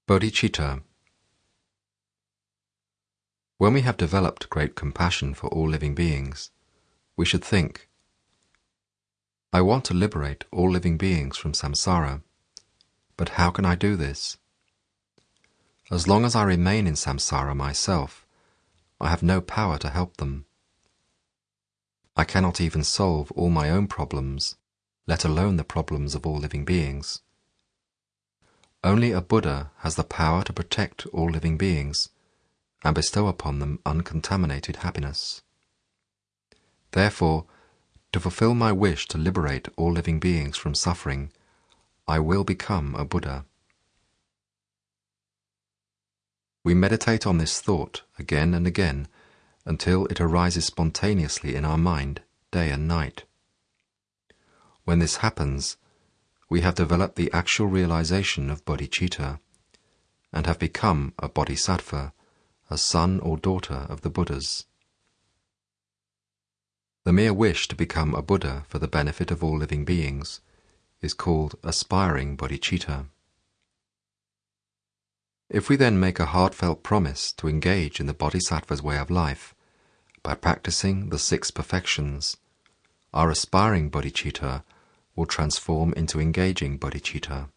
Bodhicitta. When we have developed great compassion for all living beings, we should think, I want to liberate all living beings from samsara, but how can I do this? As long as I remain in samsara myself, I have no power to help them. I cannot even solve all my own problems, let alone the problems of all living beings. Only a Buddha has the power to protect all living beings and bestow upon them uncontaminated happiness. Therefore, to fulfill my wish to liberate all living beings from suffering, I will become a Buddha. We meditate on this thought again and again until it arises spontaneously in our mind, day and night. When this happens, we have developed the actual realization of bodhicitta and have become a bodhisattva, a son or daughter of the Buddhas. The mere wish to become a Buddha for the benefit of all living beings is called aspiring bodhicitta. If we then make a heartfelt promise to engage in the bodhisattva's way of life by practicing the 6 perfections, our aspiring bodhicitta will transform into engaging bodhicitta.